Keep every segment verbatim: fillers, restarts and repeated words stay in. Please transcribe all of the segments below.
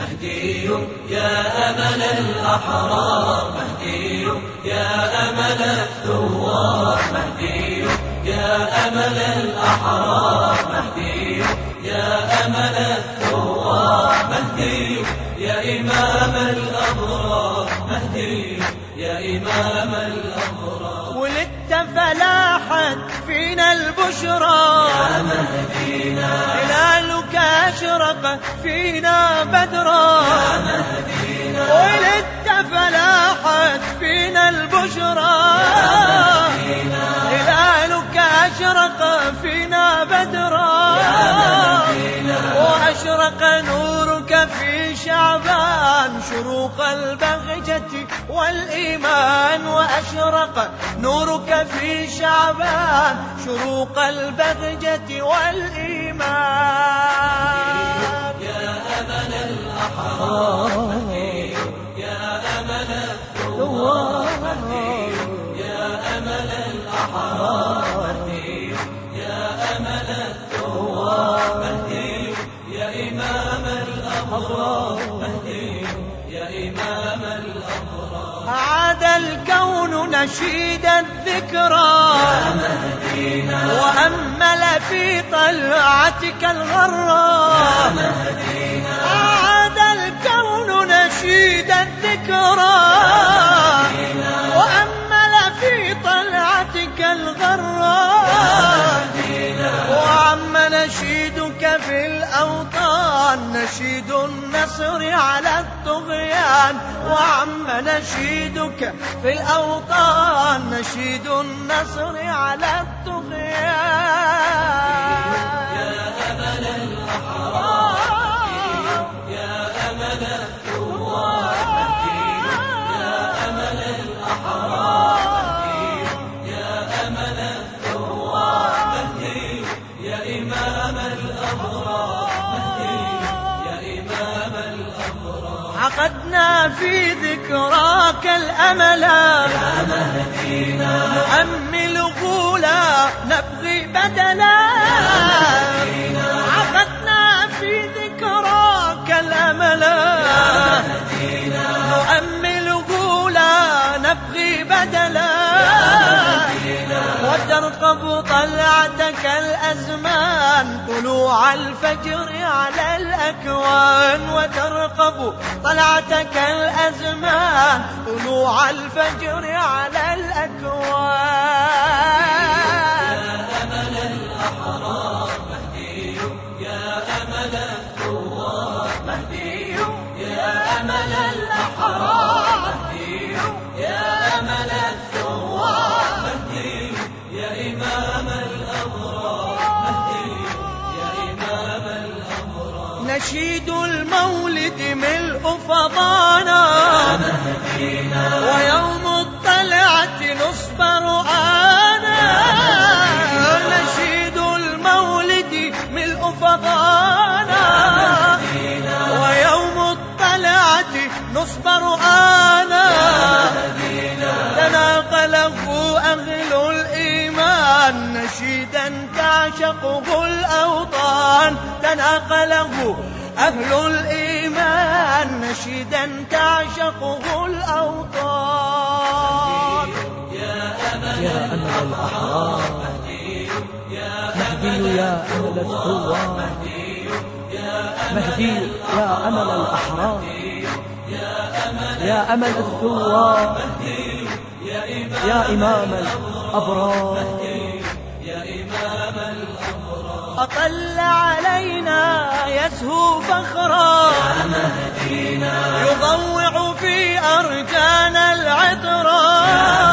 مهدي يا أمل الأحرار، مهدي يا أمل الثوار، مهدي يا أمل الأحرار، مهدي يا أمل الثوار، مهدي يا إمام الأبرار، مهدي يا إمام الأبرار. ولدت فلاحت فينا البشرى يا مهدينا، هلالك أشرق فينا بدرا يا مهدينا، ولدت فلاحت فينا البشرى هلالك أشرق فينا بدرا وأشرق نورك في شعبان شروق البهجة والإيمان، وأشرق نورك في شعبان شروق البهجة والإيمان. يا أمل الأحرار، يا أمل الثوار، يا أمل الأحرار، يا أمل الثوار، مهدي يا إمام الأبرار، مهدي يا إمام الأبرار. عاد الكون نشيد الذكرى يا مهدينا، وأمل في طلعتك الغراء، يا مهدينا، عاد الكون نشيد الذكرى وأمل في طلعتك الغراء، وعم نشيدك في الأوطان نشيد النصر على الطغيان، وعم نشيدك في الأوطان نشيد النصر على الطغيان. يا أمل الأحرار، يا أمل الثوار، يا أمل الأحرار، يا أمل الثوار، مهدي يا إمام الأبرار، مهدي يا إمام الأبرار. عقدنا في ذكراك الأملا يا مهدينا، نؤمل غولا نبغي بدلا، عقدنا في ذكراك الأملا نؤمل غولا نبغي بدلا، وترقب طلعتك الأزمان طلوع الفجر على الأكوان، وترقب طلعتك الأزمان طلوع الفجر على الأكوان. يا أمل الأحرار، مهدي يا أمل الثوار، مهدي يا أمل الأحرار، مهدي يا أمل الثوار، مهدي يا إمام الأبرار، مهدي يا إمام الأبرار. نشيد المولد ملء فضانا ويوم الطلعة نصبر آنا، نشيد المولد ملء فضانا ويوم الطلعة نصبر آنا، تناقله أهل الإيمان نشيدا تعشقه الأوطان، تناقله أهل الإيمان نشيدا تعشقه الأوطان. يا أمل يا أمل الأحرار، مهدي مهدي يا أمل الثوار، مهدي يا أمل الأحرار، يا أمل الثوار، يا إمام الأبرار. أطل علينا يسهو فخرا يضوع في أرجانا العطرا،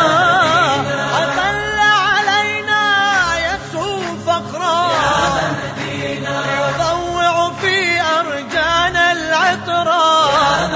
أطل علينا يسهو فخرا يضوع في أرجانا العطرا،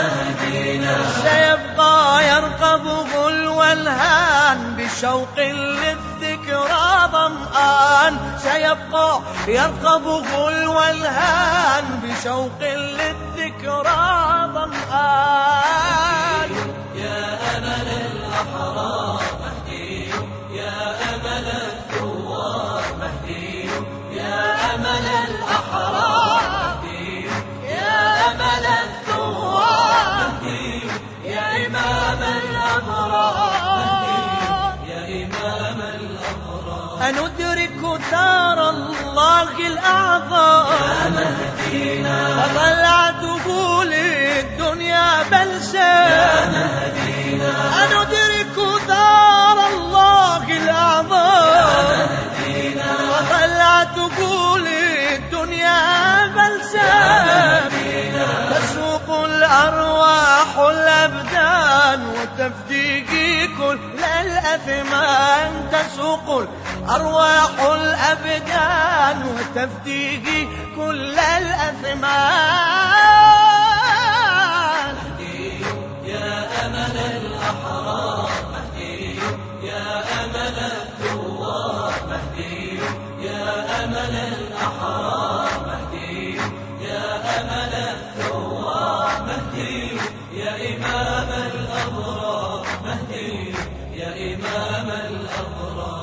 سيبقى يرقبه الولهان بشوق للذكرى ظمآن، سيبقى يرقبه الولهان بشوق للذكرى ظمآن. يا أمل الأحرار، مهدي يا أمل الثوار، مهدي يا أمل الأحرار، مهدي يا أمل الثوار. أندرك ثار الله الأعظم يا مهدينا فطلعته للدنيا بلسم يا مهدينا أندرك ثار الله الأعظم وطلعته للدنيا بلسم تسوق الأرواح الأبدان وتفديك كل الأثمان تسوق الأرواح الأبدان وتفديك كل الأثمان مهدي يا أمل الأحرار مهدي يا أمل الثوار مهدي يا أمل الأحرار مهدي يا أمل الثوار مهدي يا إمام الأبرار مهدي يا إمام الأبرار